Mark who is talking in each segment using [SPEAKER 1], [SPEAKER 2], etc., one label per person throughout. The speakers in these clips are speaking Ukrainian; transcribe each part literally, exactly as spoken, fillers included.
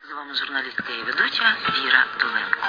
[SPEAKER 1] З вами журналістка і ведуча Віра Доленко.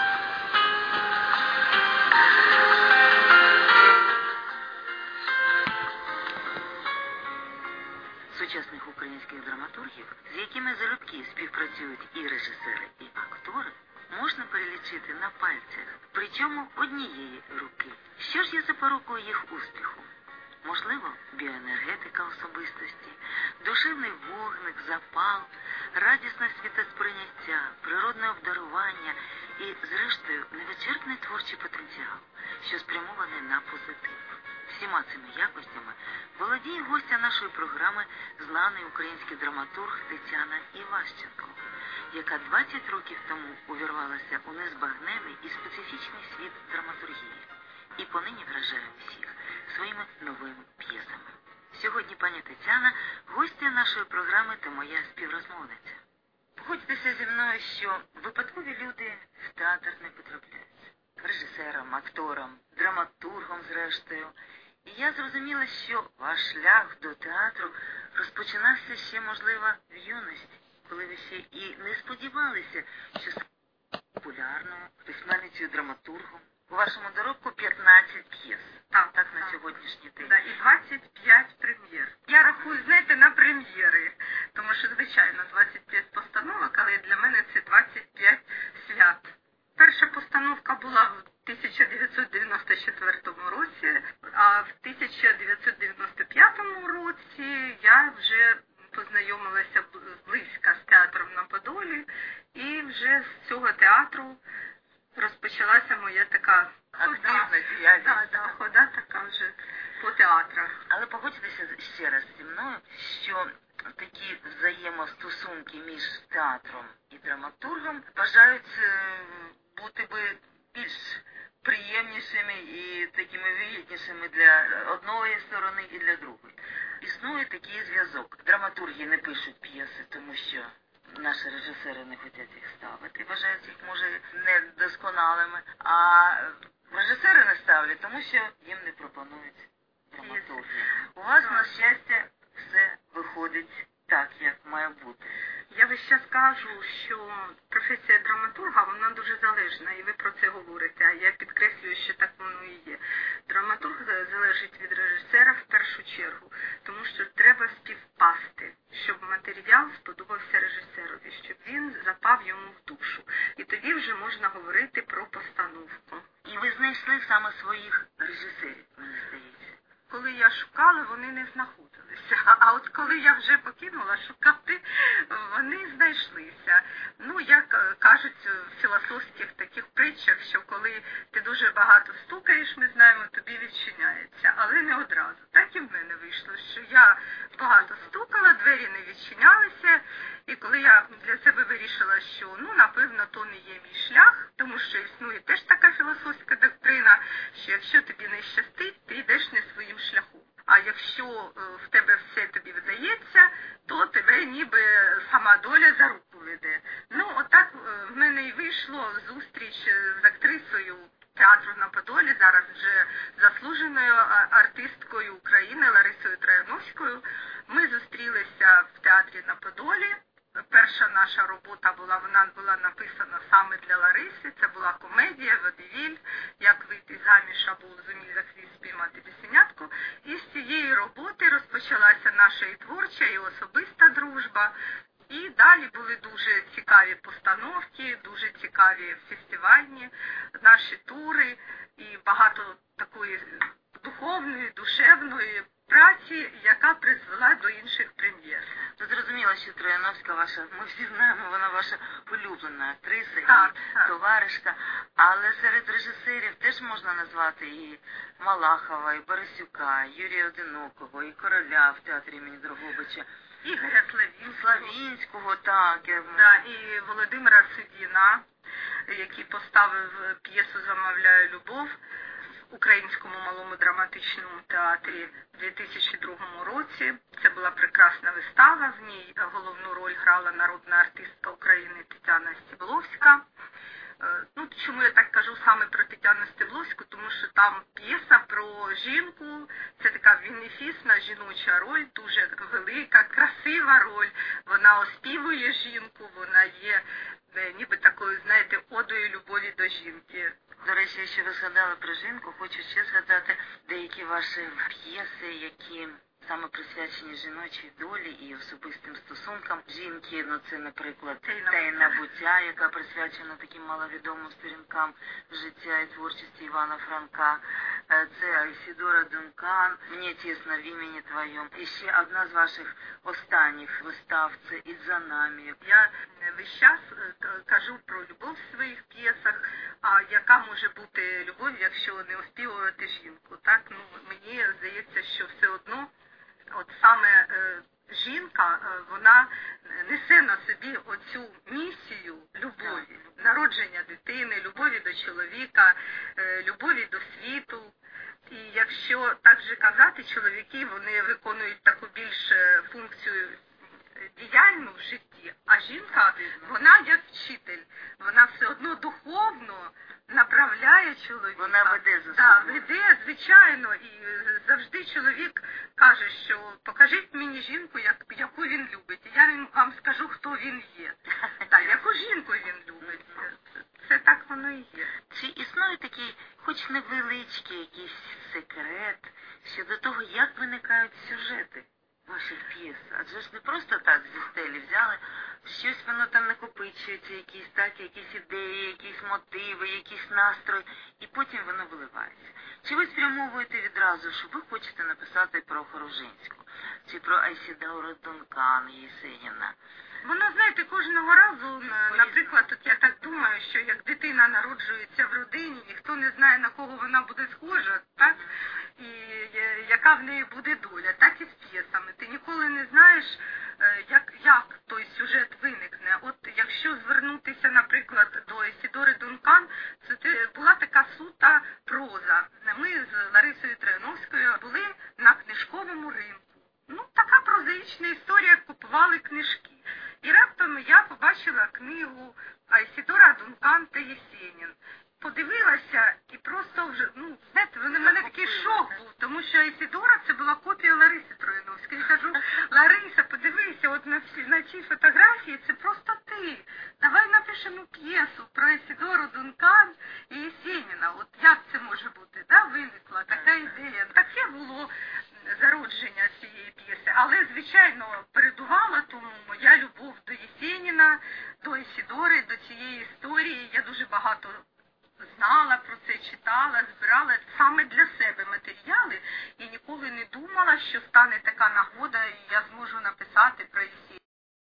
[SPEAKER 1] Сучасних українських драматургів, з якими залюбки співпрацюють і режисери, і актори, можна перелічити на пальцях, причому однієї руки. Що ж є запорукою їх успіху? Можливо, біоенергетика особистості, душевний вогник, запал, радісне світосприйняття, природне обдарування і, зрештою, невичерпний творчий потенціал, що спрямований на позитив. Всіма цими якостями володіє гостя нашої програми, знаний український драматург Тетяна Іващенко, яка двадцять років тому увірвалася у незбагнений і специфічний світ драматургії і понині вражає всіх своїми новими п'єсами. Сьогодні пані Тетяна – гостя нашої програми та моя співрозмовниця. Погодьтеся зі мною, що випадкові люди в театр не потрапляють. Режисерам, акторам, драматургам зрештою. І я зрозуміла, що ваш шлях до театру розпочинався ще, можливо, в юності, коли ви ще і не сподівалися, що станете популярною письменницею, драматургом. У вашому доробку п'ятнадцять п'єс.
[SPEAKER 2] Так,
[SPEAKER 1] так, на сьогоднішній день.
[SPEAKER 2] Да, і двадцять п'ять прем'єр. Я рахую, знаєте, на прем'єри, тому що, звичайно, двадцять п'ять постановок, але для мене це двадцять п'ять свят. Перша постановка була в тисяча дев'ятсот дев'яносто четвертому році, а в тисяча дев'ятсот дев'яносто п'ятому році я вже познайомилася близько з театром на Подолі, і вже з цього театру розпочалася моя така
[SPEAKER 1] активна діяльність.
[SPEAKER 2] Да, да, хода така вже по театрах.
[SPEAKER 1] Але погодьтеся ще раз зі мною, що такі взаємостосунки між театром і драматургом бажають бути би більш приємнішими і такими вигіднішими для одної сторони і для другої. Існує такий зв'язок. Драматурги не пишуть п'єси, тому що наші режисери не хочуть їх ставити, вважають їх, може, недосконалими, а режисери не ставлять, тому що їм не пропонують драматурги. У вас, на щастя, все виходить так, як має бути.
[SPEAKER 2] Я весь час кажу, що професія драматурга, вона дуже залежна, і ви про це говорите, а я підкреслюю, що так воно і є. Драматург залежить від режисера в першу чергу, тому що треба співпасти, щоб матеріал сподобався режисерові, щоб він запав йому в душу. І тоді вже можна говорити про постановку.
[SPEAKER 1] І ви знайшли саме своїх режисерів, мені здається.
[SPEAKER 2] Коли я шукала, вони не знаходилися. А от коли я вже покинула шукати, вони знайшлися. Ну, як кажуть в філософських таких притчах, що коли ти дуже багато стукаєш, ми знаємо, тобі відчиняється. Але не одразу. Так і в мене вийшло, що я багато стукала, двері не відчинялися. І коли я для себе вирішила, що, ну, напевно, то не є мій шлях, тому що існує теж така філософська доктрина, що якщо тобі не щастить, ти йдеш не своїм шляхом. А якщо в тебе все тобі вдається, то тебе ніби сама доля за руку веде. Ну, отак в мене і вийшло зустріч з актрисою театру на Подолі, зараз вже заслуженою артисткою України Ларисою Трояновською. Ми зустрілися в театрі на Подолі. Перша наша робота була, вона була написана саме для Лариси. Це була комедія «Водевіль», як вийти заміж або зумій за хвіст спіймати бісенятку. І з цієї роботи розпочалася наша і творча, і особиста дружба. І далі були дуже цікаві постановки, дуже цікаві фестивальні наші тури і багато такої духовної, душевної праці, яка призвела до інших прем'єр.
[SPEAKER 1] Ну, зрозуміло, що Трояновська ваша, ми всі знаємо, вона ваша улюблена актриса,
[SPEAKER 2] так,
[SPEAKER 1] і
[SPEAKER 2] так.
[SPEAKER 1] товаришка, але серед режисерів теж можна назвати і Малахова, і Борисюка, і Юрія Одинокого, і Короля в театрі імені Дрогобича.
[SPEAKER 2] Ігоря Славінського.
[SPEAKER 1] Славінського, так.
[SPEAKER 2] Да, і Володимира Судіна, який поставив п'єсу «Замовляю любов» в Українському малому драматичному театрі в дві тисячі другому році. Це була прекрасна вистава, в ній головну роль грала народна артистка України Тетяна Стебловська. Ну, чому я так кажу саме про Тетяну Стебловську, тому що там п'єса про жінку, це така вінефісна жіноча роль, дуже велика, красива роль, вона оспівує жінку, вона є ніби такою, знаєте, одою любові до жінки.
[SPEAKER 1] До речі, якщо ви згадали про жінку, хочу ще згадати деякі ваші п'єси, які саме присвячені жіночій долі і особистим стосункам жінки. Ну, це, наприклад, «Тайна буття», яка присвячена таким маловідомим сторінкам життя і творчості Івана Франка. Це Айсідора Дункан, «Мені тісно в імені твоєму». І ще одна з ваших останніх вистав – це «І за нами».
[SPEAKER 2] Я весь час кажу про любов в своїх п'єсах, а яка може бути любов, якщо не оспівувати жінку, так? Ну, мені здається, що все одно от саме е, жінка, е, вона несе на собі оцю місію любові, народження дитини, любові до чоловіка, е, любові до світу. І якщо так же казати, чоловіки, вони виконують таку більш функцію діяльну в житті, а жінка, вона як вчитель, вона все одно духовно направляє чоловіка.
[SPEAKER 1] Вона веде за
[SPEAKER 2] да,
[SPEAKER 1] собою.
[SPEAKER 2] веде, звичайно, і завжди чоловік каже, що покажіть мені жінку, як, яку він любить. І я вам скажу, хто він є. Так, яку жінку він любить. Це так воно і є.
[SPEAKER 1] Чи існує такий, хоч невеличкий якийсь секрет щодо того, як виникають сюжети ваших п'єс? Адже ж не просто так зі стелі взяли, щось воно там накопичується, якісь так, якісь ідеї, якісь мотиви, якийсь настрой, і потім воно виливається. Чи ви спрямовуєте відразу, що ви хочете написати про Хорожинську, чи про Айсідору Дункан Єсеніна?
[SPEAKER 2] Воно, знаєте, кожного разу, наприклад, от я так думаю, що як дитина народжується в родині, ніхто не знає, на кого вона буде схожа, так? І яка в неї буде доля, так і з п'єсами. Ти ніколи не знаєш, як, як той сюжет виникне. От якщо звернутися, наприклад, до Айсідори Дункан, це була така сута проза. Ми з Ларисою Трояновською були на книжковому ринку. Ну, така прозаїчна історія, купували книжки. І раптом я побачила книгу Айсідора Дункан та Єсенін. Подивилася і просто вже, ну, знаєте, в мене такий шок був, тому що Айсідора це була копія Лариси Трояновської. Я кажу, Лариса, подивися, от на, всі, на цій фотографії це просто ти. Давай напишемо п'єсу про Айсідору Дункан і Єсеніна. От як це може бути? Да, виникла така ідея. Таке було зародження цієї п'єси. Але, звичайно, передувала тому моя любов до Єсеніна, до Айсідори, до цієї історії. Я дуже багато знала про це, читала, збирала саме для себе матеріали і ніколи не думала, що стане така нагода і я зможу написати про Єсеніна.